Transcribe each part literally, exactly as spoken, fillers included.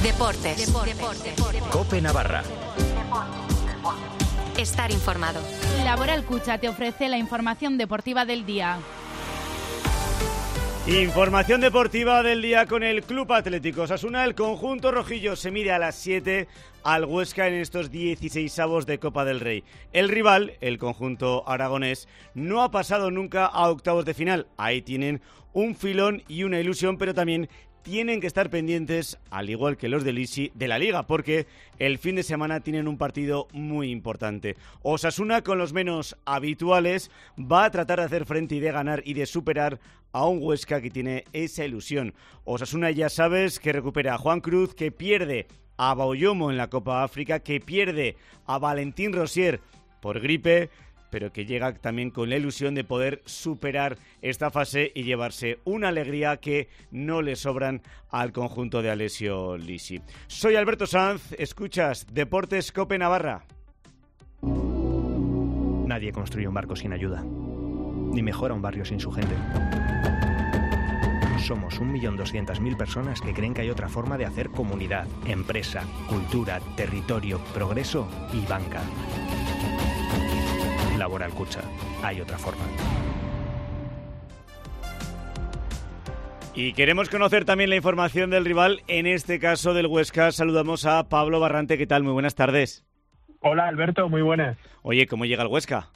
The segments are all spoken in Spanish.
Deportes. Deportes. COPE Navarra. Estar informado. Laboral Cucha te ofrece la información deportiva del día. Información deportiva del día con el Club Atlético Osasuna. El conjunto rojillo se mide a las siete al Huesca en estos dieciseisavos de Copa del Rey. El rival, el conjunto aragonés, no ha pasado nunca a octavos de final. Ahí tienen un filón y una ilusión, pero también tienen que estar pendientes, al igual que los del Isi, de la Liga, porque el fin de semana tienen un partido muy importante. Osasuna, con los menos habituales, va a tratar de hacer frente y de ganar y de superar a un Huesca que tiene esa ilusión. Osasuna, ya sabes, que recupera a Juan Cruz, que pierde a Baullomo en la Copa África, que pierde a Valentín Rosier por gripe, pero que llega también con la ilusión de poder superar esta fase y llevarse una alegría que no le sobran al conjunto de Alessio Lisi. Soy Alberto Sanz, escuchas Deportes COPE Navarra. Nadie construye un barco sin ayuda, ni mejora un barrio sin su gente. Somos un millón doscientas mil personas que creen que hay otra forma de hacer comunidad, empresa, cultura, territorio, progreso y banca. Laboral Cucha. Hay otra forma. Y queremos conocer también la información del rival, en este caso del Huesca. Saludamos a Pablo Barrante. ¿Qué tal? Muy buenas tardes. Hola, Alberto. Muy buenas. Oye, ¿cómo llega el Huesca?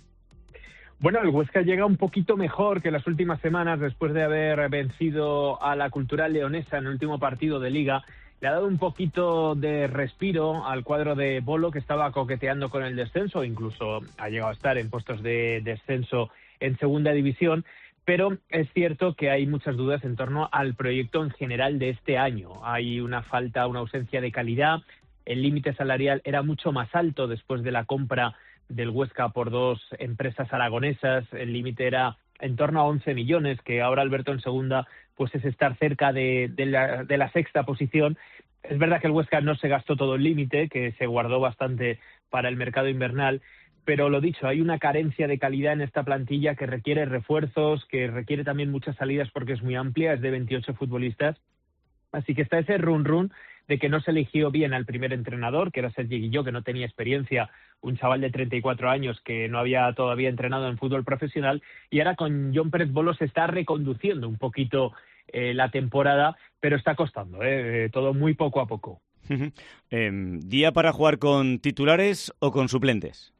Bueno, el Huesca llega un poquito mejor que las últimas semanas después de haber vencido a la Cultural Leonesa en el último partido de Liga. Le ha dado un poquito de respiro al cuadro de Bolo, que estaba coqueteando con el descenso, incluso ha llegado a estar en puestos de descenso en segunda división, pero es cierto que hay muchas dudas en torno al proyecto en general de este año. Hay una falta, una ausencia de calidad, el límite salarial era mucho más alto después de la compra del Huesca por dos empresas aragonesas, el límite era en torno a once millones, que ahora Alberto en segunda pues es estar cerca de, de, la, de la sexta posición. Es verdad que el Huesca no se gastó todo el límite, que se guardó bastante para el mercado invernal, pero lo dicho, hay una carencia de calidad en esta plantilla que requiere refuerzos, que requiere también muchas salidas porque es muy amplia, es de veintiocho futbolistas. Así que está ese run run de que no se eligió bien al primer entrenador, que era Sergi Guilló, que no tenía experiencia, un chaval de treinta y cuatro años que no había todavía entrenado en fútbol profesional, y ahora con Jon Pérez Bolo se está reconduciendo un poquito eh, la temporada, pero está costando, eh, todo muy poco a poco. eh, ¿Día para jugar con titulares o con suplentes?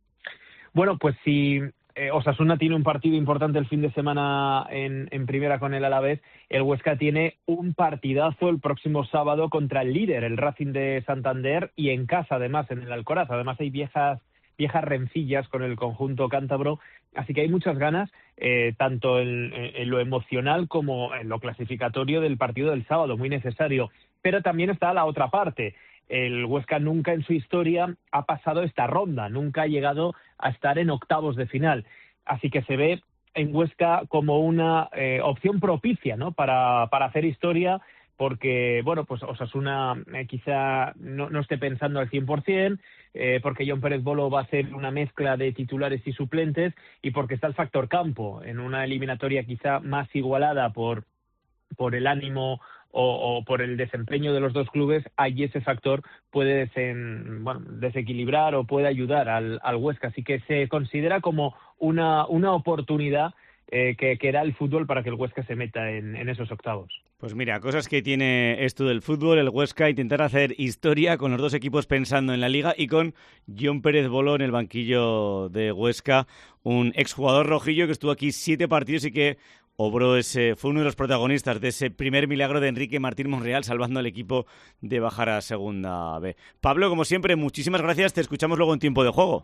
Bueno, pues si eh, Osasuna tiene un partido importante el fin de semana en, en primera con el Alavés, el Huesca tiene un partidazo el próximo sábado contra el líder, el Racing de Santander, y en casa además, en el Alcoraz. Además hay viejas viejas rencillas con el conjunto cántabro, así que hay muchas ganas, eh, tanto en, en lo emocional como en lo clasificatorio del partido del sábado, muy necesario. Pero también está la otra parte. El Huesca nunca en su historia ha pasado esta ronda, nunca ha llegado a estar en octavos de final. Así que se ve en Huesca como una eh, opción propicia, ¿no?, para, para hacer historia, porque, bueno, pues Osasuna eh, quizá no, no esté pensando al cien por ciento, eh, porque Jon Pérez Bolo va a hacer una mezcla de titulares y suplentes, y porque está el factor campo, en una eliminatoria quizá más igualada por, por el ánimo o, o por el desempeño de los dos clubes. Ahí ese factor puede desen, bueno, desequilibrar o puede ayudar al, al Huesca, así que se considera como una, una oportunidad eh, que, que da el fútbol para que el Huesca se meta en, en esos octavos. Pues mira, cosas que tiene esto del fútbol, el Huesca, intentar hacer historia con los dos equipos pensando en la Liga y con Jon Pérez Bolo en el banquillo de Huesca, un exjugador rojillo que estuvo aquí siete partidos y que obró ese, fue uno de los protagonistas de ese primer milagro de Enrique Martín Monreal, salvando al equipo de bajar a Segunda B. Pablo, como siempre, muchísimas gracias, te escuchamos luego en tiempo de juego.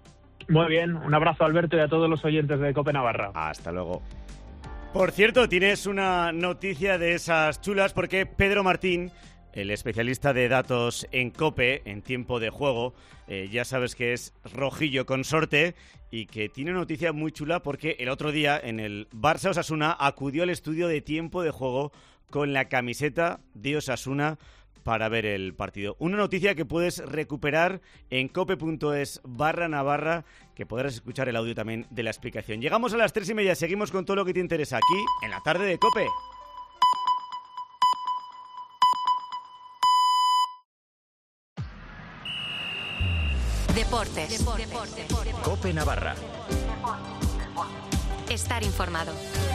Muy bien, un abrazo a Alberto y a todos los oyentes de COPE Navarra. Hasta luego. Por cierto, tienes una noticia de esas chulas porque Pedro Martín, el especialista de datos en COPE, en tiempo de juego, eh, ya sabes que es rojillo consorte y que tiene una noticia muy chula porque el otro día en el Barça Osasuna acudió al estudio de tiempo de juego con la camiseta de Osasuna para ver el partido. Una noticia que puedes recuperar en cope.es barra Navarra, que podrás escuchar el audio también de la explicación. Llegamos a las tres y media, seguimos con todo lo que te interesa aquí en la tarde de COPE. Deportes. Deportes. COPE Navarra. Estar informado.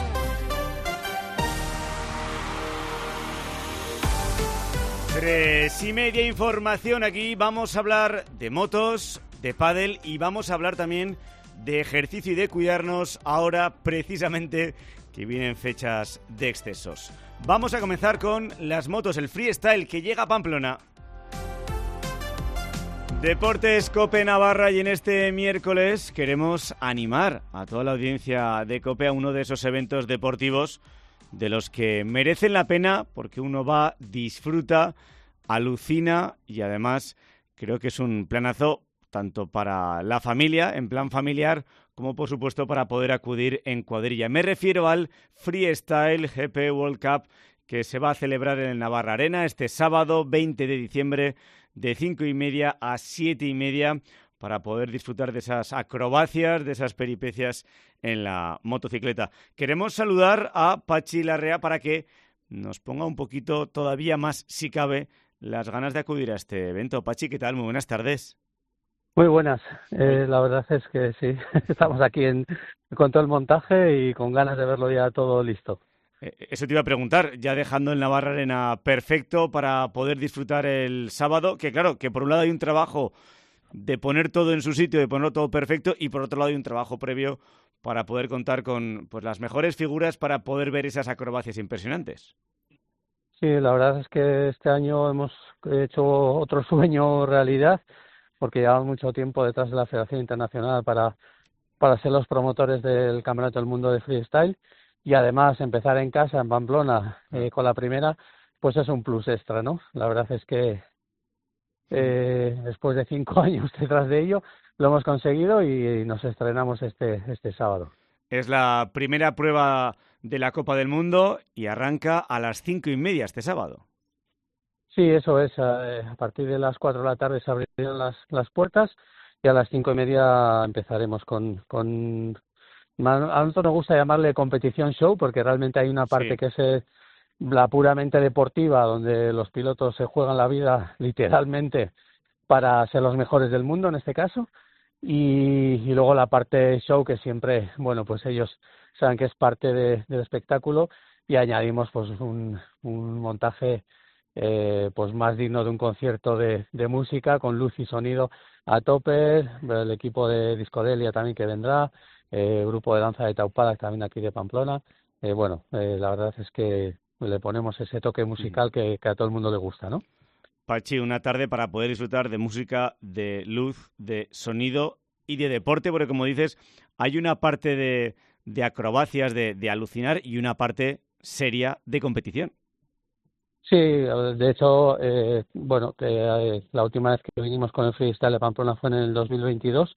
Tres y media información aquí. Vamos a hablar de motos, de pádel y vamos a hablar también de ejercicio y de cuidarnos ahora precisamente que vienen fechas de excesos. Vamos a comenzar con las motos, el freestyle que llega a Pamplona. Deportes COPE Navarra, y en este miércoles queremos animar a toda la audiencia de COPE a uno de esos eventos deportivos de los que merecen la pena porque uno va, disfruta, alucina y además creo que es un planazo tanto para la familia, en plan familiar, como por supuesto para poder acudir en cuadrilla. Me refiero al Freestyle G P World Cup que se va a celebrar en el Navarra Arena este sábado veinte de diciembre de cinco y media a siete y media para poder disfrutar de esas acrobacias, de esas peripecias en la motocicleta. Queremos saludar a Pachi Larrea para que nos ponga un poquito todavía más, si cabe, las ganas de acudir a este evento. Pachi, ¿qué tal? Muy buenas tardes. Muy buenas. Eh, la verdad es que sí, estamos aquí en, con todo el montaje y con ganas de verlo ya todo listo. Eso te iba a preguntar, ya dejando el Navarra Arena perfecto para poder disfrutar el sábado, que claro, que por un lado hay un trabajo de poner todo en su sitio, de ponerlo todo perfecto, y por otro lado hay un trabajo previo para poder contar con pues las mejores figuras para poder ver esas acrobacias impresionantes. Sí, la verdad es que este año hemos hecho otro sueño realidad, porque llevamos mucho tiempo detrás de la Federación Internacional para, para ser los promotores del Campeonato del Mundo de Freestyle, y además empezar en casa, en Pamplona, eh, con la primera, pues es un plus extra, ¿no? La verdad es que eh, después de cinco años detrás de ello, lo hemos conseguido y nos estrenamos este, este sábado. Es la primera prueba de la Copa del Mundo y arranca a las cinco y media este sábado. Sí, eso es. A partir de las cuatro de la tarde se abrirán las, las puertas y a las cinco y media empezaremos con... con a nosotros nos gusta llamarle competición show porque realmente hay una parte sí. que es la puramente deportiva, donde los pilotos se juegan la vida literalmente para ser los mejores del mundo en este caso, y, y luego la parte show que siempre, bueno, pues ellos saben que es parte de, del espectáculo, y añadimos pues un, un montaje eh, pues más digno de un concierto de, de música, con luz y sonido a tope, el equipo de Discodelia también que vendrá, eh, grupo de danza de Taupada también aquí de Pamplona. Eh, bueno, eh, la verdad es que le ponemos ese toque musical que, que a todo el mundo le gusta, ¿no? Pachi, una tarde para poder disfrutar de música, de luz, de sonido y de deporte, porque como dices, hay una parte de, de acrobacias, de, de alucinar, y una parte seria de competición. Sí, de hecho, eh, bueno, que, eh, la última vez que vinimos con el freestyle de Pamplona fue en el dos mil veintidós,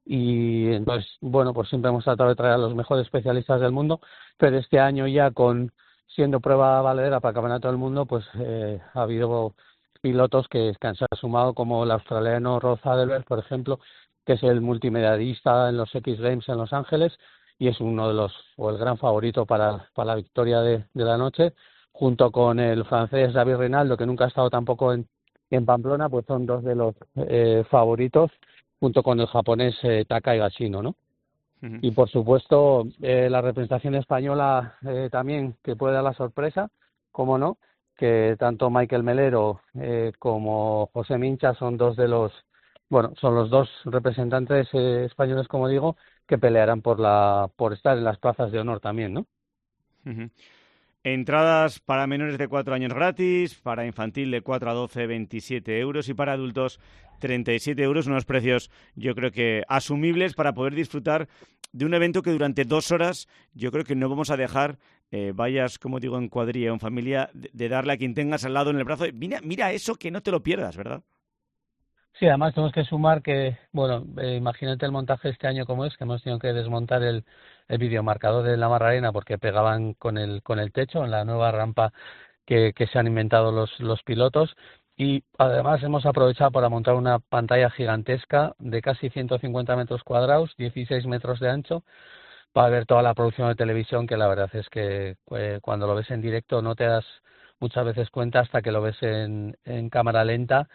y entonces, bueno, pues siempre hemos tratado de traer a los mejores especialistas del mundo, pero este año ya con siendo prueba valedera para el Campeonato del Mundo, pues eh, ha habido pilotos que, que se han sumado, como el australiano Rod Zadelberg, por ejemplo, que es el multimedalista en los X Games en Los Ángeles y es uno de los, o el gran favorito para, para la victoria de, de la noche, junto con el francés David Rinaldo, que nunca ha estado tampoco en, en Pamplona, pues son dos de los eh, favoritos, junto con el japonés eh, Taka Higashino, ¿no? Uh-huh. Y por supuesto eh, la representación española eh, también, que puede dar la sorpresa, como no, que tanto Michael Melero eh, como José Mincha son dos de los, bueno, son los dos representantes eh, españoles, como digo, que pelearán por la por estar en las plazas de honor también, ¿no? Uh-huh. Entradas para menores de cuatro años gratis, para infantil de cuatro a doce, veintisiete euros, y para adultos treinta y siete euros, unos precios yo creo que asumibles para poder disfrutar de un evento que durante dos horas yo creo que no vamos a dejar, eh, vayas, como digo, en cuadrilla o en familia, de, de darle a quien tengas al lado en el brazo, mira, mira eso, que no te lo pierdas, ¿verdad? Sí, además tenemos que sumar que, bueno, eh, imagínate el montaje este año como es, que hemos tenido que desmontar el, el videomarcador de la Navarra Arena porque pegaban con el con el techo en la nueva rampa que, que se han inventado los, los pilotos, y además hemos aprovechado para montar una pantalla gigantesca de casi ciento cincuenta metros cuadrados, dieciséis metros de ancho, para ver toda la producción de televisión, que la verdad es que eh, cuando lo ves en directo no te das muchas veces cuenta hasta que lo ves en, en cámara lenta.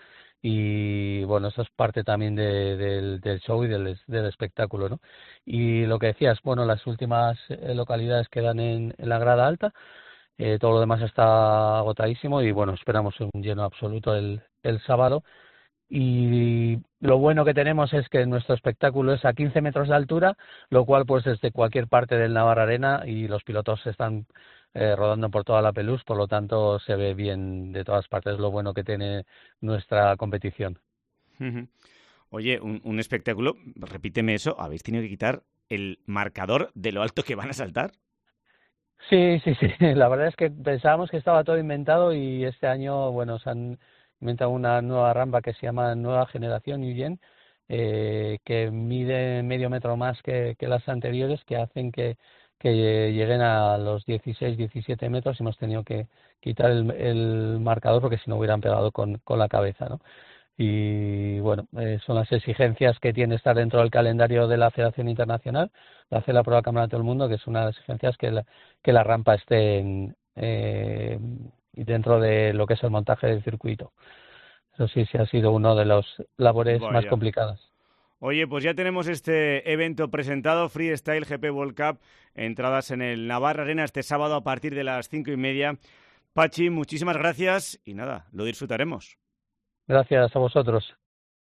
y bueno, eso es parte también de, del, del show y del, del espectáculo, ¿no? Y lo que decías, bueno, las últimas eh, localidades quedan en, en la grada alta, eh, todo lo demás está agotadísimo y bueno, esperamos un lleno absoluto el, el sábado. Y lo bueno que tenemos es que nuestro espectáculo es a quince metros de altura, lo cual pues desde cualquier parte del Navarra Arena, y los pilotos están eh, rodando por toda la Pelús, por lo tanto se ve bien de todas partes, lo bueno que tiene nuestra competición. Oye, un, un espectáculo, repíteme eso, ¿habéis tenido que quitar el marcador de lo alto que van a saltar? Sí, sí, sí, la verdad es que pensábamos que estaba todo inventado y este año, bueno, se han inventado una nueva rampa que se llama Nueva Generación Eugene, eh, que mide medio metro más que, que las anteriores, que hacen que, que lleguen a los dieciséis, diecisiete metros, y hemos tenido que quitar el, el marcador porque si no hubieran pegado con, con la cabeza, ¿no? Y bueno, eh, son las exigencias que tiene estar dentro del calendario de la Federación Internacional, de hacer la prueba Campeonato del Mundo, que es una de las exigencias que la, que la rampa esté en, eh, dentro de lo que es el montaje del circuito. Eso sí, sí ha sido uno de los labores Vaya. más complicadas. Oye, pues ya tenemos este evento presentado, Freestyle G P World Cup, entradas en el Navarra Arena este sábado a partir de las cinco y media. Pachi, muchísimas gracias y nada, lo disfrutaremos. Gracias a vosotros.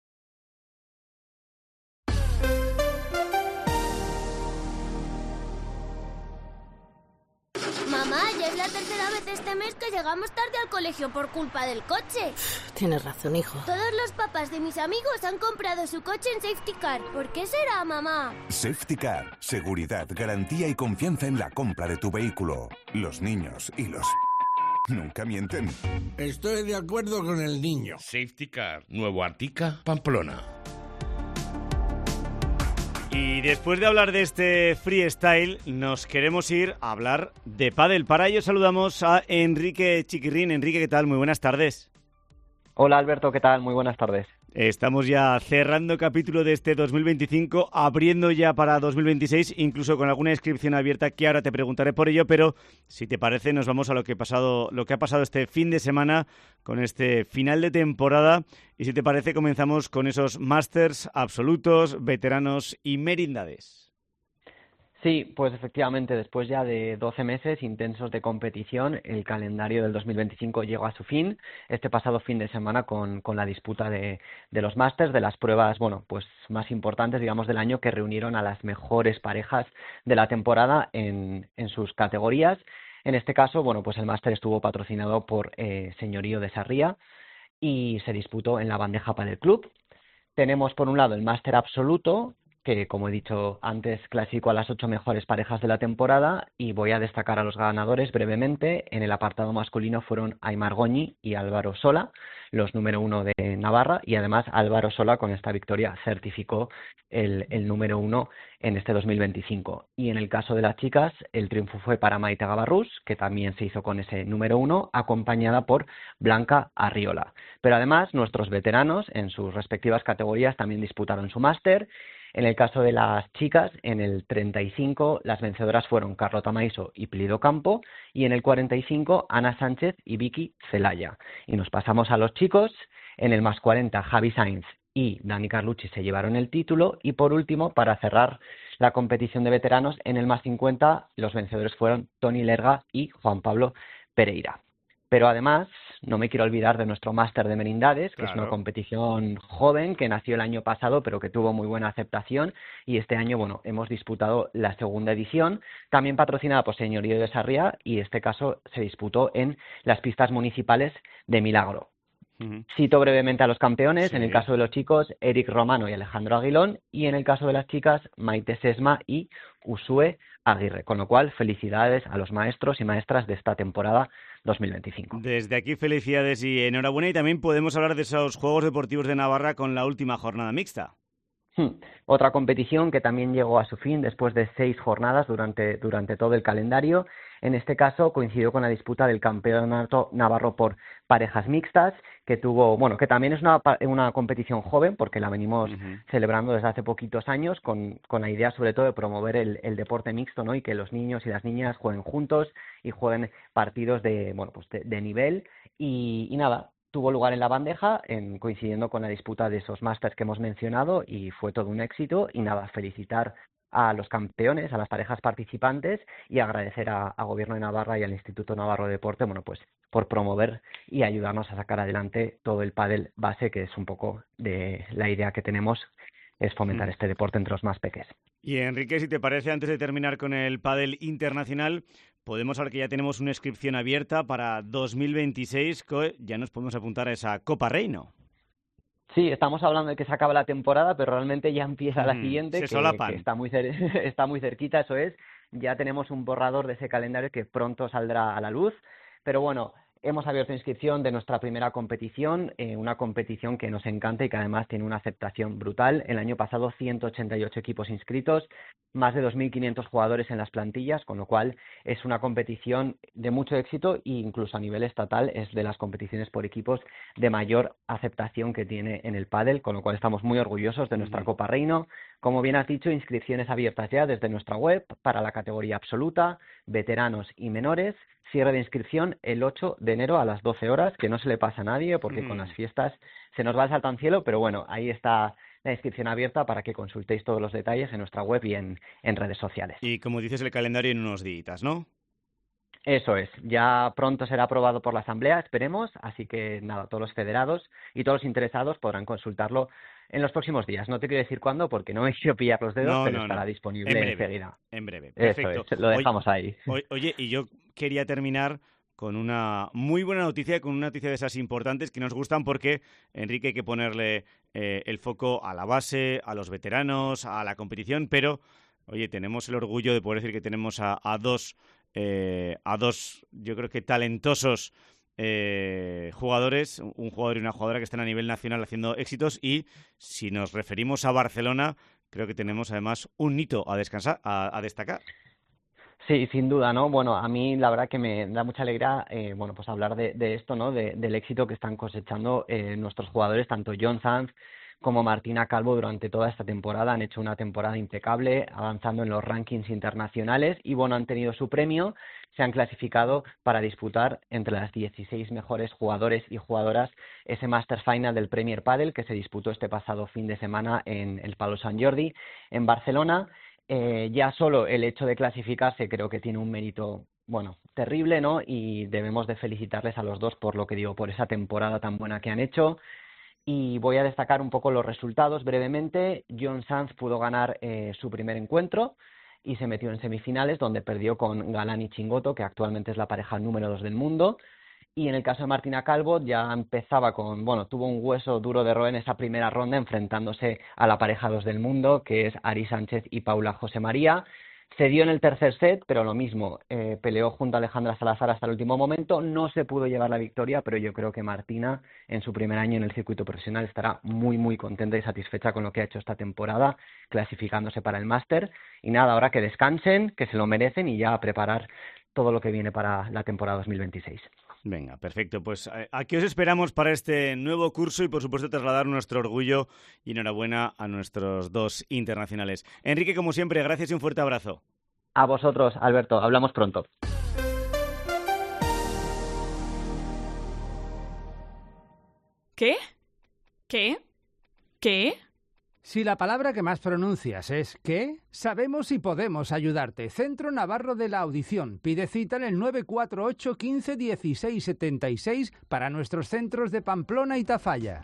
Mamá, ya es la tercera vez este mes que llegamos tarde al colegio por culpa del coche. Tienes razón, hijo. Todos los papás de mis amigos han comprado su coche en Safety Car. ¿Por qué será, mamá? Safety Car. Seguridad, garantía y confianza en la compra de tu vehículo. Los niños y los... nunca mienten. Estoy de acuerdo con el niño. Safety Car. Nuevo Artica, Pamplona. Y después de hablar de este freestyle, nos queremos ir a hablar de pádel. Para ello saludamos a Enrique Chiquirrín. Enrique, ¿qué tal? Muy buenas tardes. Hola Alberto, ¿qué tal? Muy buenas tardes. Estamos ya cerrando capítulo de este dos mil veinticinco, abriendo ya para dos mil veintiséis, incluso con alguna inscripción abierta que ahora te preguntaré por ello, pero si te parece nos vamos a lo que, ha pasado, lo que ha pasado este fin de semana con este final de temporada, y si te parece comenzamos con esos Masters absolutos, veteranos y merindades. Sí, pues efectivamente, después ya de doce meses intensos de competición, el calendario del dos mil veinticinco llegó a su fin este pasado fin de semana con, con la disputa de, de los Masters, de las pruebas, bueno, pues más importantes, digamos, del año, que reunieron a las mejores parejas de la temporada en, en sus categorías. En este caso, bueno, pues el Máster estuvo patrocinado por eh, Señorío de Sarria y se disputó en la Bandeja Padel Club. Tenemos por un lado el Máster absoluto, que como he dicho antes clasificó a las ocho mejores parejas de la temporada, y voy a destacar a los ganadores brevemente. En el apartado masculino fueron Aimar Goñi y Álvaro Sola, los número uno de Navarra, y además Álvaro Sola con esta victoria certificó el, el número uno en este dos mil veinticinco. Y en el caso de las chicas, el triunfo fue para Maite Gavarrús, que también se hizo con ese número uno, acompañada por Blanca Arriola. Pero además nuestros veteranos en sus respectivas categorías también disputaron su máster. En el caso de las chicas, en el treinta y cinco las vencedoras fueron Carlota Maiso y Plido Campo, y en el cuarenta y cinco Ana Sánchez y Vicky Celaya. Y nos pasamos a los chicos. En el más cuarenta Javi Sainz y Dani Carlucci se llevaron el título, y por último, para cerrar la competición de veteranos, en el más cincuenta los vencedores fueron Toni Lerga y Juan Pablo Pereira. Pero además, no me quiero olvidar de nuestro Máster de Merindades, que claro, es una competición joven que nació el año pasado, pero que tuvo muy buena aceptación, y este año, bueno, hemos disputado la segunda edición, también patrocinada por Señorío de Sarria, y este caso se disputó en las pistas municipales de Milagro. Uh-huh. Cito brevemente a los campeones. Sí. En el caso de los chicos, Eric Romano y Alejandro Aguilón, y en el caso de las chicas, Maite Sesma y Usue Aguirre. Con lo cual, felicidades a los maestros y maestras de esta temporada dos mil veinticinco. Desde aquí, felicidades y enhorabuena. Y también podemos hablar de esos Juegos Deportivos de Navarra con la última jornada mixta. Hmm. Otra competición que también llegó a su fin después de seis jornadas durante, durante todo el calendario. En este caso coincidió con la disputa del Campeonato Navarro por parejas mixtas, que tuvo, bueno, que también es una, una competición joven, porque la venimos uh-huh. celebrando desde hace poquitos años, con, con la idea sobre todo de promover el, el deporte mixto, ¿no? Y que los niños y las niñas jueguen juntos y jueguen partidos de, bueno, pues de, de nivel. Y, y nada, tuvo lugar en La Bandeja, en, coincidiendo con la disputa de esos Masters que hemos mencionado, y fue todo un éxito. Y nada, felicitar a los campeones, a las parejas participantes, y agradecer a, a Gobierno de Navarra y al Instituto Navarro de Deporte, bueno, pues por promover y ayudarnos a sacar adelante todo el pádel base, que es un poco de la idea que tenemos, es fomentar mm. este deporte entre los más pequeños. Y Enrique, si te parece, antes de terminar con el pádel internacional, podemos saber que ya tenemos una inscripción abierta para dos mil veintiséis, ya nos podemos apuntar a esa Copa Reino. Sí, estamos hablando de que se acaba la temporada, pero realmente ya empieza la siguiente, se que, solapan. que está muy cer- está muy cerquita, eso es. Ya tenemos un borrador de ese calendario que pronto saldrá a la luz, pero bueno, hemos abierto inscripción de nuestra primera competición, eh, una competición que nos encanta y que además tiene una aceptación brutal. El año pasado ciento ochenta y ocho equipos inscritos, más de dos mil quinientos jugadores en las plantillas, con lo cual es una competición de mucho éxito e incluso a nivel estatal es de las competiciones por equipos de mayor aceptación que tiene en el pádel, con lo cual estamos muy orgullosos de nuestra Copa Reino. Como bien has dicho, inscripciones abiertas ya desde nuestra web para la categoría absoluta, veteranos y menores. Cierre de inscripción el ocho de enero a las doce horas, que no se le pasa a nadie porque mm. con las fiestas se nos va el salto al cielo, pero bueno, ahí está la inscripción abierta para que consultéis todos los detalles en nuestra web y en, en redes sociales. Y como dices, el calendario en unos días, ¿no? Eso es, ya pronto será aprobado por la Asamblea, esperemos, así que nada, todos los federados y todos los interesados podrán consultarlo en los próximos días. No te quiero decir cuándo porque no me quiero pillar los dedos, no, pero no, estará no. disponible en breve, enseguida. En breve, perfecto. Eso es, lo dejamos oye, ahí. Oye, y yo quería terminar con una muy buena noticia, con una noticia de esas importantes que nos gustan porque, Enrique, hay que ponerle eh, el foco a la base, a los veteranos, a la competición, pero, oye, tenemos el orgullo de poder decir que tenemos a, a dos, eh, a dos, yo creo que talentosos eh, jugadores, un jugador y una jugadora que están a nivel nacional haciendo éxitos, y si nos referimos a Barcelona, creo que tenemos además un hito a descansar, a, a destacar. Sí, sin duda, ¿no? Bueno, a mí la verdad que me da mucha alegría, eh, bueno, pues hablar de, de esto, ¿no? De, del éxito que están cosechando eh, nuestros jugadores, tanto John Sanz como Martina Calvo durante toda esta temporada. Han hecho una temporada impecable, avanzando en los rankings internacionales y, bueno, han tenido su premio. Se han clasificado para disputar entre las dieciséis mejores jugadores y jugadoras ese Master Final del Premier Padel que se disputó este pasado fin de semana en el Palau Sant Jordi, en Barcelona. Eh, ya solo el hecho de clasificarse creo que tiene un mérito, bueno, terrible, ¿no? Y debemos de felicitarles a los dos por lo que digo, por esa temporada tan buena que han hecho. Y voy a destacar un poco los resultados brevemente. John Sanz pudo ganar eh, su primer encuentro y se metió en semifinales, donde perdió con Galán y Chingoto, que actualmente es la pareja número dos del mundo. Y en el caso de Martina Calvo ya empezaba con, bueno, tuvo un hueso duro de roer en esa primera ronda enfrentándose a la pareja dos del mundo, que es Ari Sánchez y Paula José María. Se dio en el tercer set, pero lo mismo, eh, peleó junto a Alejandra Salazar hasta el último momento, no se pudo llevar la victoria, pero yo creo que Martina en su primer año en el circuito profesional estará muy muy contenta y satisfecha con lo que ha hecho esta temporada, clasificándose para el máster. Y nada, ahora que descansen, que se lo merecen y ya a preparar todo lo que viene para la temporada dos mil veintiséis. Venga, perfecto. Pues aquí os esperamos para este nuevo curso y, por supuesto, trasladar nuestro orgullo y enhorabuena a nuestros dos internacionales. Enrique, como siempre, gracias y un fuerte abrazo. A vosotros, Alberto. Hablamos pronto. ¿Qué? ¿Qué? ¿Qué? Si la palabra que más pronuncias es ¿qué? Sabemos y podemos ayudarte. Centro Navarro de la Audición. Pide cita en el nueve cuatro ocho, quince, dieciséis, setenta y seis para nuestros centros de Pamplona y Tafalla.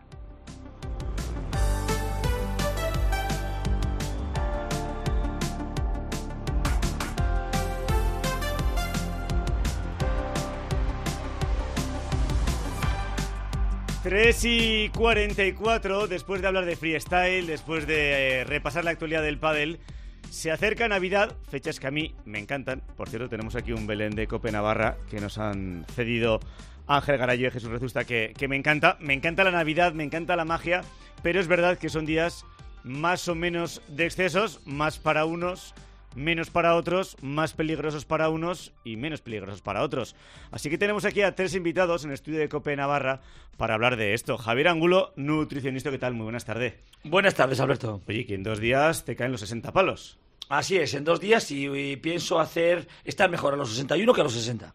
tres y cuarenta y cuatro, después de hablar de freestyle, después de eh, repasar la actualidad del pádel, se acerca Navidad, fechas que a mí me encantan. Por cierto, tenemos aquí un Belén de Cope Navarra que nos han cedido Ángel Garayo y Jesús Rezusta, que, que me encanta. Me encanta la Navidad, me encanta la magia, pero es verdad que son días más o menos de excesos, más para unos, menos para otros, más peligrosos para unos y menos peligrosos para otros. Así que tenemos aquí a tres invitados en el estudio de Cope Navarra para hablar de esto. Javier Angulo, nutricionista, ¿qué tal? Muy buenas tardes. Buenas tardes, Alberto. Oye, que en dos días te caen los sesenta palos. Así es, en dos días y, y pienso hacer estar mejor a los sesenta y uno que a los sesenta.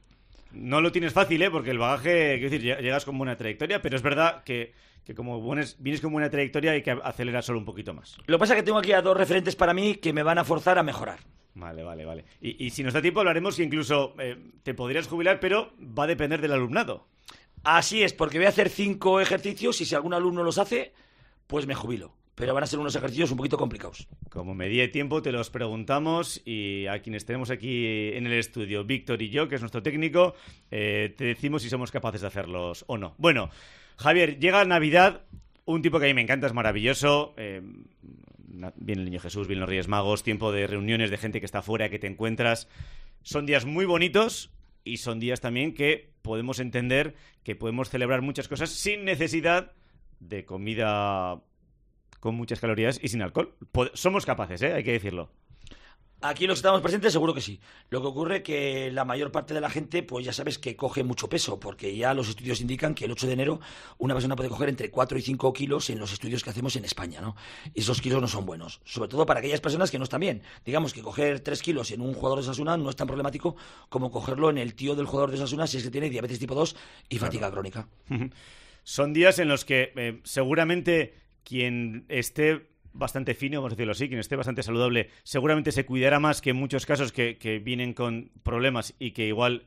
no lo tienes fácil, ¿eh? Porque el bagaje, quiero decir, llegas con buena trayectoria, pero es verdad que, que como buenes, vienes con buena trayectoria hay que acelerar solo un poquito más. Lo que pasa es que tengo aquí a dos referentes para mí que me van a forzar a mejorar. Vale, vale, vale. Y, y si nos da tiempo hablaremos que incluso eh, te podrías jubilar, pero va a depender del alumnado. Así es, porque voy a hacer cinco ejercicios y si algún alumno los hace, pues me jubilo. Pero van a ser unos ejercicios un poquito complicados. Como medida de tiempo te los preguntamos y a quienes tenemos aquí en el estudio, Víctor y yo, que es nuestro técnico, eh, te decimos si somos capaces de hacerlos o no. Bueno, Javier, llega Navidad, un tipo que a mí me encanta, es maravilloso. Eh, viene el Niño Jesús, vienen los Reyes Magos, tiempo de reuniones de gente que está fuera, que te encuentras. Son días muy bonitos y son días también que podemos entender que podemos celebrar muchas cosas sin necesidad de comida con muchas calorías y sin alcohol. Pod- somos capaces, ¿eh? Hay que decirlo. Aquí los que estamos presentes seguro que sí. Lo que ocurre que la mayor parte de la gente, pues ya sabes que coge mucho peso, porque ya los estudios indican que el ocho de enero una persona puede coger entre cuatro y cinco kilos en los estudios que hacemos en España, ¿no? Y esos kilos no son buenos, sobre todo para aquellas personas que no están bien. Digamos que coger tres kilos en un jugador de Osasuna no es tan problemático como cogerlo en el tío del jugador de Osasuna si es que tiene diabetes tipo dos y fatiga claro. crónica. Son días en los que eh, seguramente quien esté bastante fino, vamos a decirlo así, quien esté bastante saludable, seguramente se cuidará más que en muchos casos que, que vienen con problemas y que igual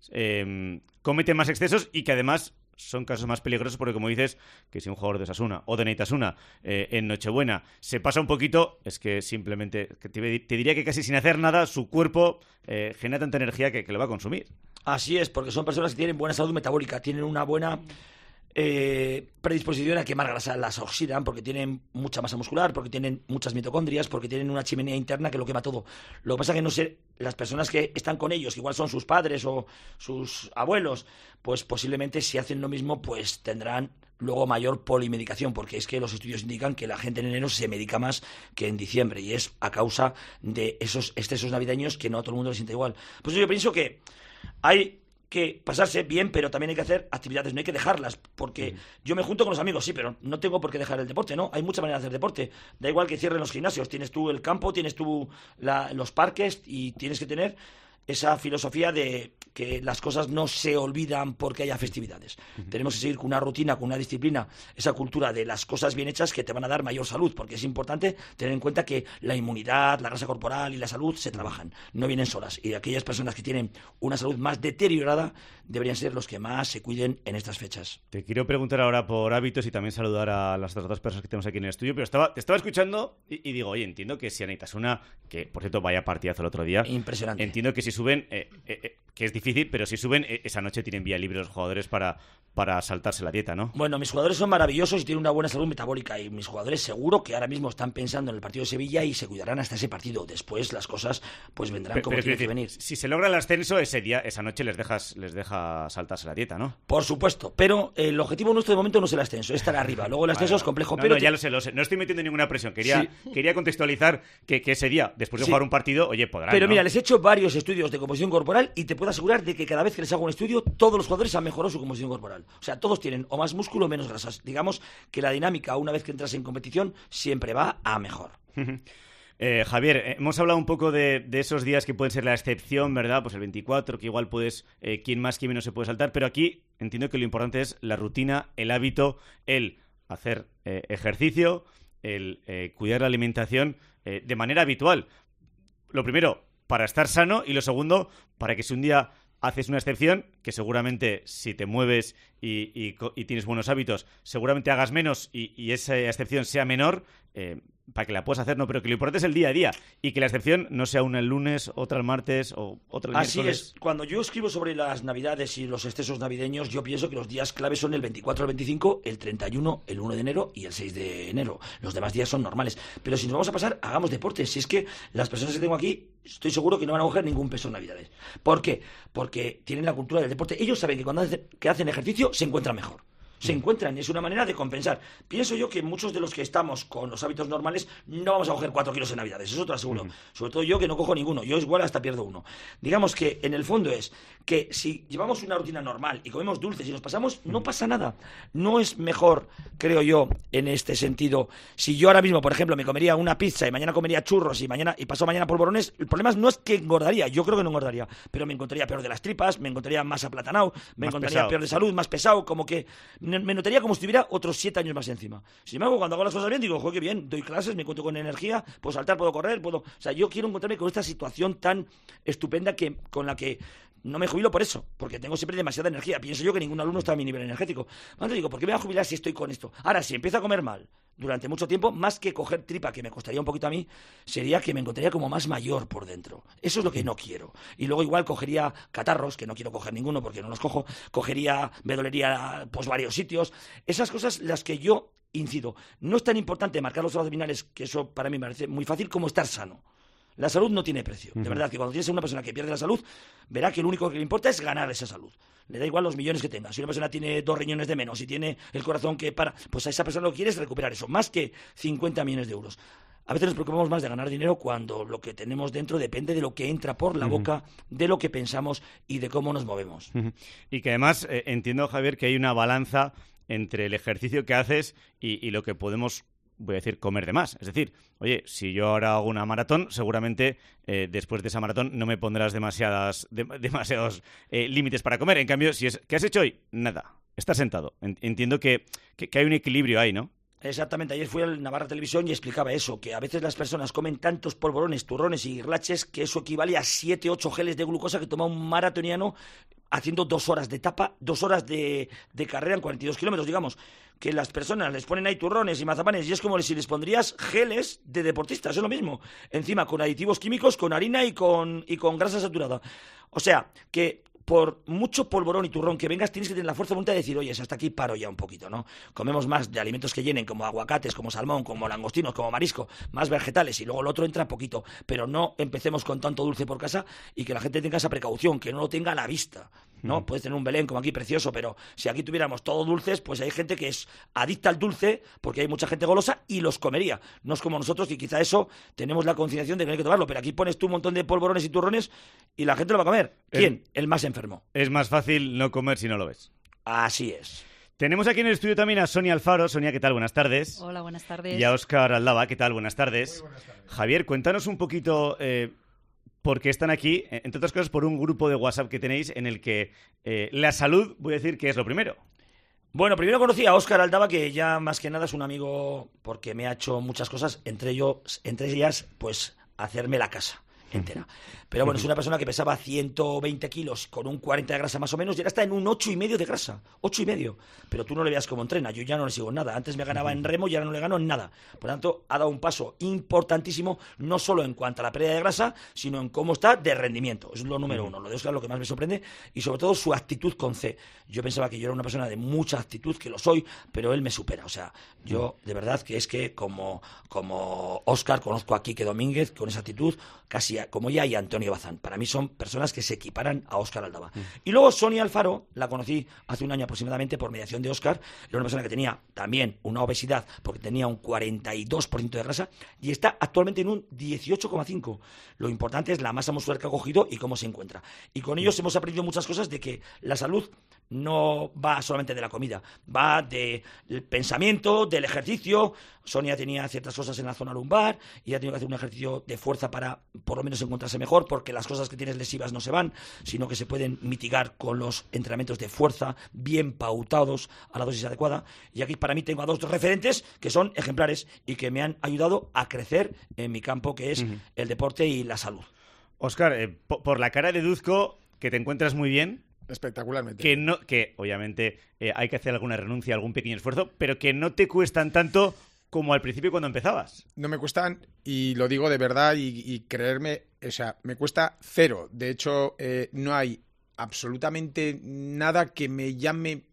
eh, cometen más excesos y que además son casos más peligrosos porque, como dices, que si un jugador de Osasuna o de Neitasuna eh, en Nochebuena se pasa un poquito, es que simplemente, que te, te diría que casi sin hacer nada, su cuerpo eh, genera tanta energía que, que lo va a consumir. Así es, porque son personas que tienen buena salud metabólica, tienen una buena... Eh, predisposición a quemar grasa, las oxidan porque tienen mucha masa muscular, porque tienen muchas mitocondrias, porque tienen una chimenea interna que lo quema todo. Lo que pasa es que no sé, las personas que están con ellos, que igual son sus padres o sus abuelos, pues posiblemente si hacen lo mismo, pues tendrán luego mayor polimedicación, porque es que los estudios indican que la gente en enero se medica más que en diciembre, y es a causa de esos excesos navideños que no a todo el mundo le siente igual. Pues yo pienso que hay que pasarse bien, pero también hay que hacer actividades, no hay que dejarlas, porque mm. yo me junto con los amigos, sí, pero no tengo por qué dejar el deporte, ¿no? Hay muchas maneras de hacer deporte, da igual que cierren los gimnasios, tienes tú el campo, tienes tú la, los parques y tienes que tener esa filosofía de que las cosas no se olvidan porque haya festividades. Uh-huh. Tenemos que seguir con una rutina, con una disciplina, esa cultura de las cosas bien hechas que te van a dar mayor salud, porque es importante tener en cuenta que la inmunidad, la grasa corporal y la salud se trabajan, no vienen solas. Y aquellas personas que tienen una salud más deteriorada deberían ser los que más se cuiden en estas fechas. Te quiero preguntar ahora por hábitos y también saludar a las otras dos personas que tenemos aquí en el estudio, pero estaba, te estaba escuchando y, y digo, oye, entiendo que si Neitasuna, que por cierto vaya partidazo el otro día, impresionante. Entiendo que si suben, eh, eh, eh, que es difícil, pero si suben, eh, esa noche tienen vía libre los jugadores para, para saltarse la dieta, ¿no? Bueno, mis jugadores son maravillosos y tienen una buena salud metabólica, y mis jugadores seguro que ahora mismo están pensando en el partido de Sevilla y se cuidarán hasta ese partido. Después las cosas pues vendrán pero, como pero, tienen que venir. Si se logra el ascenso ese día, esa noche les dejas les deja saltarse la dieta, ¿no? Por supuesto, pero el objetivo nuestro de momento no es el ascenso, es estar arriba. Luego el ascenso vale, es complejo, no, pero... No, ya lo sé, lo sé. No estoy metiendo ninguna presión. Quería, sí. quería contextualizar que, que ese día, después de sí. jugar un partido, oye, podrán, Pero ¿no? mira, les he hecho varios estudios de composición corporal y te puedo asegurar de que cada vez que les hago un estudio, todos los jugadores han mejorado su composición corporal. O sea, todos tienen o más músculo o menos grasas. Digamos que la dinámica, una vez que entras en competición, siempre va a mejor. Eh, Javier, hemos hablado un poco de, de esos días que pueden ser la excepción, ¿verdad? Pues el veinticuatro, que igual puedes, eh, quien más, quien menos se puede saltar, pero aquí entiendo que lo importante es la rutina, el hábito, el hacer eh, ejercicio, el eh, cuidar la alimentación eh, de manera habitual. Lo primero, para estar sano, y lo segundo, para que si un día haces una excepción, que seguramente si te mueves y, y, y tienes buenos hábitos, seguramente hagas menos y, y esa excepción sea menor, eh, para que la puedas hacer, no, pero que lo importante es el día a día y que la excepción no sea una el lunes, otra el martes o otra el Así miércoles. Así es. Cuando yo escribo sobre las navidades y los excesos navideños, yo pienso que los días claves son el veinticuatro, el veinticinco, el treinta y uno, el uno de enero y el seis de enero. Los demás días son normales. Pero si nos vamos a pasar, hagamos deporte. Si es que las personas que tengo aquí, estoy seguro que no van a coger ningún peso en navidades. ¿Por qué? Porque tienen la cultura del deporte. Ellos saben que cuando hacen, que hacen ejercicio se encuentran mejor. Se encuentran, es una manera de compensar. Pienso yo que muchos de los que estamos con los hábitos normales no vamos a coger cuatro kilos en Navidades, eso te lo aseguro. Mm. Sobre todo yo, que no cojo ninguno, yo igual hasta pierdo uno. Digamos que en el fondo es que si llevamos una rutina normal y comemos dulces y nos pasamos, no pasa nada. No es mejor, creo yo, en este sentido, si yo ahora mismo, por ejemplo, me comería una pizza y mañana comería churros y mañana y pasado mañana polvorones, el problema no es que engordaría, yo creo que no engordaría, pero me encontraría peor de las tripas, me encontraría más aplatanado, me más encontraría pesado. Peor de salud, más pesado, como que me notaría como si tuviera otros siete años más encima. Sin embargo, cuando hago las cosas bien, digo, joder, qué bien, doy clases, me encuentro con energía, puedo saltar, puedo correr, puedo... O sea, yo quiero encontrarme con esta situación tan estupenda que con la que no me jubilo por eso, porque tengo siempre demasiada energía. Pienso yo que ningún alumno está a mi nivel energético. Entonces digo, ¿por qué me voy a jubilar si estoy con esto? Ahora, si empiezo a comer mal durante mucho tiempo, más que coger tripa, que me costaría un poquito a mí, sería que me encontraría como más mayor por dentro. Eso es lo que no quiero. Y luego igual cogería catarros, que no quiero coger ninguno porque no los cojo, cogería, me dolería pues varios sitios. Esas cosas las que yo incido. No es tan importante marcar los abdominales, que eso para mí me parece muy fácil, como estar sano. La salud no tiene precio. De verdad que cuando tienes a una persona que pierde la salud, verá que lo único que le importa es ganar esa salud. Le da igual los millones que tenga. Si una persona tiene dos riñones de menos y tiene el corazón que para, pues a esa persona lo que quiere es recuperar eso, más que cincuenta millones de euros. A veces nos preocupamos más de ganar dinero cuando lo que tenemos dentro depende de lo que entra por la uh-huh. boca, de lo que pensamos y de cómo nos movemos. Uh-huh. Y que además eh, entiendo, Javier, que hay una balanza entre el ejercicio que haces y, y lo que podemos, voy a decir, comer de más. Es decir, oye, si yo ahora hago una maratón, seguramente eh, después de esa maratón no me pondrás demasiadas, de, demasiados eh, límites para comer. En cambio, si es ¿qué has hecho hoy? Nada. Estás sentado. Entiendo que, que, que hay un equilibrio ahí, ¿no? Exactamente, ayer fui al Navarra Televisión y explicaba eso, que a veces las personas comen tantos polvorones, turrones y irlaches que eso equivale a siete, ocho geles de glucosa que toma un maratoniano haciendo dos horas de etapa, dos horas de, de carrera en cuarenta y dos kilómetros, digamos. Que las personas les ponen ahí turrones y mazapanes y es como si les pondrías geles de deportistas, es lo mismo. Encima con aditivos químicos, con harina y con, y con grasa saturada. O sea, que por mucho polvorón y turrón que vengas, tienes que tener la fuerza de voluntad de decir, oye, hasta aquí paro ya un poquito, ¿no? Comemos más de alimentos que llenen, como aguacates, como salmón, como langostinos, como marisco, más vegetales, y luego el otro entra poquito. Pero no empecemos con tanto dulce por casa y que la gente tenga esa precaución, que no lo tenga a la vista, ¿no? Mm. Puedes tener un Belén como aquí precioso, pero si aquí tuviéramos todo dulces, pues hay gente que es adicta al dulce, porque hay mucha gente golosa y los comería. No es como nosotros, que quizá eso tenemos la concienciación de que no hay que tomarlo, pero aquí pones tú un montón de polvorones y turrones y la gente lo va a comer. ¿Quién? El, el más enfermo. Es más fácil no comer si no lo ves. Así es. Tenemos aquí en el estudio también a Sonia Alfaro. Sonia, ¿qué tal? Buenas tardes. Hola, buenas tardes. Y a Óscar Aldaba, ¿qué tal? Buenas tardes. Muy buenas tardes. Javier, cuéntanos un poquito eh, por qué están aquí, entre otras cosas por un grupo de WhatsApp que tenéis en el que eh, la salud, voy a decir que es lo primero. Bueno, primero conocí a Óscar Aldaba, que ya más que nada es un amigo porque me ha hecho muchas cosas, entre ellos, entre ellas, pues, hacerme la casa entera. Pero bueno, es una persona que pesaba ciento veinte kilos con un cuarenta de grasa más o menos y ahora está en un ocho y medio de grasa. ocho y medio. Pero tú no le veas cómo entrena. Yo ya no le sigo en nada. Antes me ganaba en remo y ahora no le gano en nada. Por lo tanto, ha dado un paso importantísimo, no solo en cuanto a la pérdida de grasa, sino en cómo está de rendimiento. Es lo número uno. Lo de Óscar es lo que más me sorprende y sobre todo su actitud con C. Yo pensaba que yo era una persona de mucha actitud, que lo soy, pero él me supera. O sea, yo de verdad que es que como, como Óscar conozco a Quique Domínguez con esa actitud, casi como ya y Antonio Bazán. Para mí son personas que se equiparan a Óscar Aldaba. Mm. Y luego Sonia Alfaro, la conocí hace un año aproximadamente por mediación de Óscar. Era una persona que tenía también una obesidad porque tenía un cuarenta y dos por ciento de grasa y está actualmente en un dieciocho coma cinco. Lo importante es la masa muscular que ha cogido y cómo se encuentra. Y con ellos mm. hemos aprendido muchas cosas de que la salud no va solamente de la comida, va del pensamiento, del ejercicio. Sonia tenía ciertas cosas en la zona lumbar y ha tenido que hacer un ejercicio de fuerza para por lo menos encontrarse mejor, porque las cosas que tienes lesivas no se van, sino que se pueden mitigar con los entrenamientos de fuerza bien pautados a la dosis adecuada. Y aquí para mí tengo a dos referentes que son ejemplares y que me han ayudado a crecer en mi campo, que es uh-huh. el deporte y la salud. Óscar, eh, po- por la cara deduzco que te encuentras muy bien. Espectacularmente. Que, no, que obviamente eh, hay que hacer alguna renuncia, algún pequeño esfuerzo, pero que no te cuestan tanto como al principio cuando empezabas. No me cuestan, y lo digo de verdad, y, y creerme, o sea, me cuesta cero. De hecho, eh, no hay absolutamente nada que me llame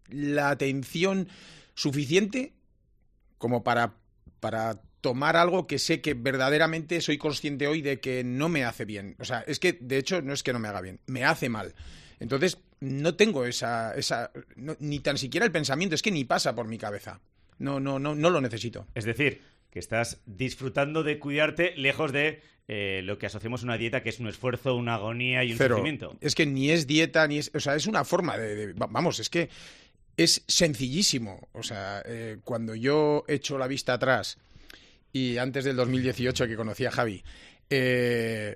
la atención suficiente como para, para tomar algo que sé que verdaderamente soy consciente hoy de que no me hace bien. O sea, es que, de hecho, no es que no me haga bien, me hace mal. Entonces, no tengo esa, esa no, ni tan siquiera el pensamiento, es que ni pasa por mi cabeza. No, no, no, no lo necesito. Es decir, que estás disfrutando de cuidarte lejos de eh, lo que asociamos a una dieta, que es un esfuerzo, una agonía y un Cero. sufrimiento. Es que ni es dieta, ni es... O sea, es una forma de... de vamos, es que es sencillísimo. O sea, eh, cuando yo echo la vista atrás y antes del dos mil dieciocho que conocí a Javi, eh,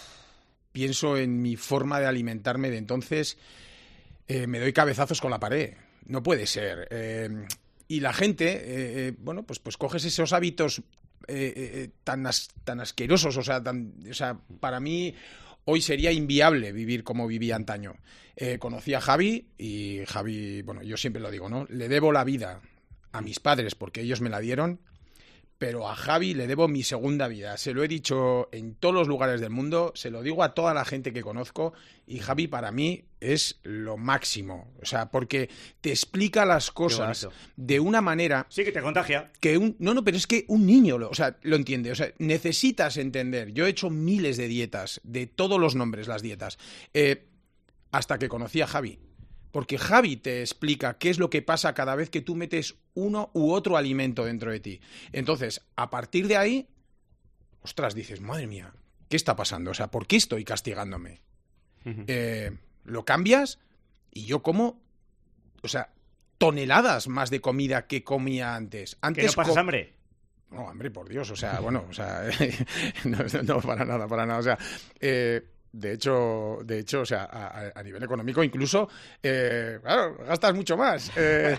pienso en mi forma de alimentarme de entonces, eh, me doy cabezazos con la pared. No puede ser. Eh, y la gente, eh, eh, bueno, pues, pues coges esos hábitos eh, eh, tan, as, tan asquerosos, o sea, tan, o sea, para mí hoy sería inviable vivir como vivía antaño. Eh, conocí a Javi y Javi, bueno, yo siempre lo digo, ¿no? Le debo la vida a mis padres porque ellos me la dieron, pero a Javi le debo mi segunda vida. Se lo he dicho en todos los lugares del mundo, se lo digo a toda la gente que conozco, y Javi para mí es lo máximo. O sea, porque te explica las cosas de una manera... Sí, que te contagia. Que un, no, no, pero es que un niño lo, o sea, lo entiende. O sea, necesitas entender. Yo he hecho miles de dietas, de todos los nombres las dietas, eh, hasta que conocí a Javi. Porque Javi te explica qué es lo que pasa cada vez que tú metes uno u otro alimento dentro de ti. Entonces, a partir de ahí, ostras, dices, madre mía, ¿qué está pasando? O sea, ¿por qué estoy castigándome? Uh-huh. Eh, lo cambias y yo como, o sea, toneladas más de comida que comía antes. Antes ¿Que no pasas co- hambre? No, hambre, por Dios, o sea, bueno, o sea, no, no, para nada, para nada, o sea... Eh, De hecho, de hecho, o sea, a, a nivel económico incluso, eh, claro, gastas mucho más. Eh,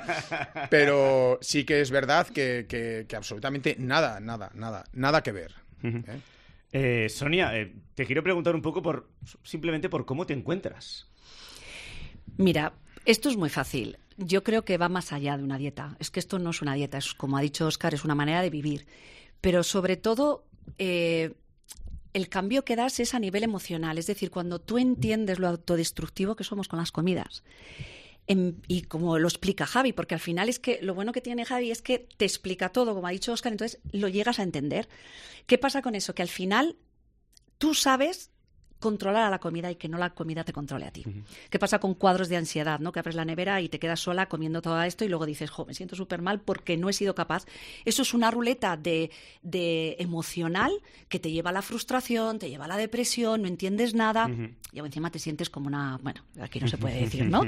pero sí que es verdad que, que, que absolutamente nada, nada, nada, nada que ver. Uh-huh. ¿Eh? Eh, Sonia, eh, te quiero preguntar un poco por simplemente por cómo te encuentras. Mira, esto es muy fácil. Yo creo que va más allá de una dieta. Es que esto no es una dieta, es, como ha dicho Óscar, es una manera de vivir. Pero sobre todo... Eh, el cambio que das es a nivel emocional, es decir, cuando tú entiendes lo autodestructivo que somos con las comidas. En, y como lo explica Javi, porque al final es que lo bueno que tiene Javi es que te explica todo, como ha dicho Óscar, entonces lo llegas a entender. ¿Qué pasa con eso? Que al final tú sabes controlar a la comida y que no la comida te controle a ti. Uh-huh. ¿Qué pasa con cuadros de ansiedad, ¿no? Que abres la nevera y te quedas sola comiendo todo esto y luego dices, jo, me siento súper mal porque no he sido capaz. Eso es una ruleta de, de emocional que te lleva a la frustración, te lleva a la depresión, no entiendes nada, uh-huh. y encima te sientes como una... Bueno, aquí no se puede decir, ¿no?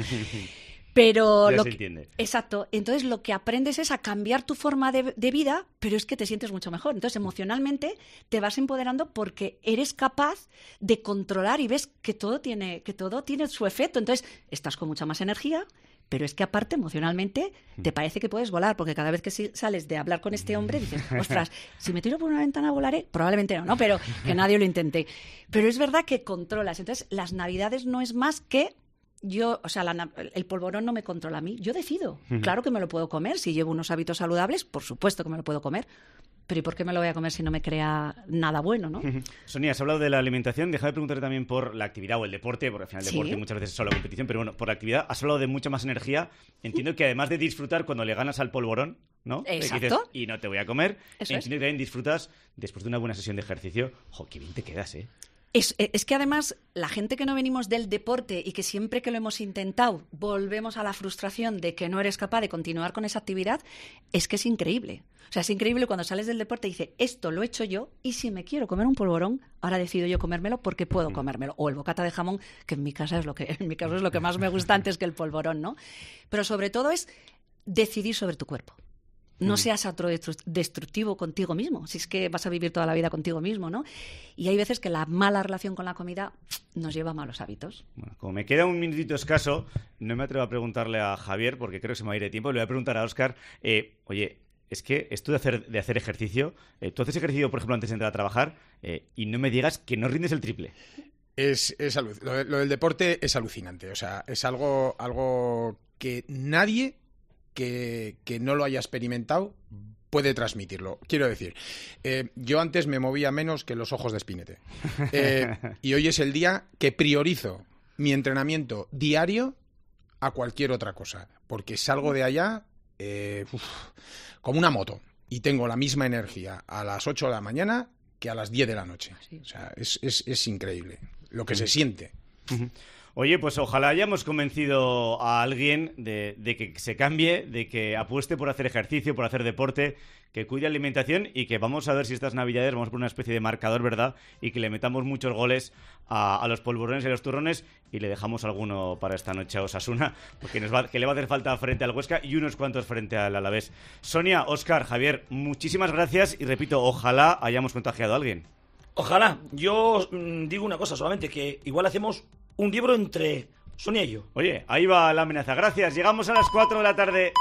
Pero ya lo se que, entiende. Exacto. Entonces lo que aprendes es a cambiar tu forma de, de vida, pero es que te sientes mucho mejor. Entonces emocionalmente te vas empoderando porque eres capaz de controlar y ves que todo tiene, que todo tiene su efecto. Entonces estás con mucha más energía, pero es que aparte emocionalmente te parece que puedes volar, porque cada vez que sales de hablar con este hombre dices, ostras, si me tiro por una ventana volaré. Probablemente no, ¿no? Pero que nadie lo intente. Pero es verdad que controlas. Entonces las Navidades no es más que... Yo, o sea, la, el polvorón no me controla a mí. Yo decido. Uh-huh. Claro que me lo puedo comer. Si llevo unos hábitos saludables, por supuesto que me lo puedo comer. Pero ¿y por qué me lo voy a comer si no me crea nada bueno, no? Uh-huh. Sonia, has hablado de la alimentación. Déjame preguntarte también por la actividad o el deporte, porque al final el deporte sí. muchas veces es solo competición, pero bueno, por la actividad has hablado de mucha más energía. Entiendo que además de disfrutar cuando le ganas al polvorón, ¿no? Exacto. Dices, y no te voy a comer. Eso Entiendo es. que también disfrutas después de una buena sesión de ejercicio. ¡Jo, qué bien te quedas, eh! Es, es que además la gente que no venimos del deporte y que siempre que lo hemos intentado volvemos a la frustración de que no eres capaz de continuar con esa actividad, es que es increíble. O sea, es increíble cuando sales del deporte y dices, esto lo he hecho yo y si me quiero comer un polvorón, ahora decido yo comérmelo porque puedo comérmelo. O el bocata de jamón, que en mi casa es lo que, en mi caso es lo que más me gusta antes que el polvorón, ¿no? Pero sobre todo es decidir sobre tu cuerpo. No seas autodestructivo contigo mismo, si es que vas a vivir toda la vida contigo mismo, ¿no? Y hay veces que la mala relación con la comida nos lleva a malos hábitos. Bueno, como me queda un minutito escaso, no me atrevo a preguntarle a Javier, porque creo que se me va a ir de tiempo, le voy a preguntar a Óscar, eh, oye, es que esto de hacer, de hacer ejercicio, eh, tú haces ejercicio, por ejemplo, antes de entrar a trabajar, eh, y no me digas que no rindes el triple. Es, es aluc- lo, lo del deporte es alucinante, o sea, es algo, algo que nadie... Que, que no lo haya experimentado puede transmitirlo. Quiero decir, eh, yo antes me movía menos que los ojos de Spinete. Eh, y hoy es el día que priorizo mi entrenamiento diario a cualquier otra cosa. Porque salgo de allá eh, uf, como una moto. Y tengo la misma energía a las ocho de la mañana que a las diez de la noche. O sea, es, es, es increíble lo que se siente. Uh-huh. Oye, pues ojalá hayamos convencido a alguien de, de que se cambie, de que apueste por hacer ejercicio, por hacer deporte, que cuide la alimentación y que vamos a ver si estas navidades vamos por una especie de marcador, ¿verdad? Y que le metamos muchos goles a, a los polvorones y a los turrones y le dejamos alguno para esta noche a Osasuna, porque nos va, que le va a hacer falta frente al Huesca y unos cuantos frente al Alavés. Sonia, Óscar, Javier, muchísimas gracias y repito, ojalá hayamos contagiado a alguien. Ojalá. Yo mmm, digo una cosa solamente, que igual hacemos un libro entre Sonia y yo. Oye, ahí va la amenaza. Gracias. Llegamos a las cuatro de la tarde.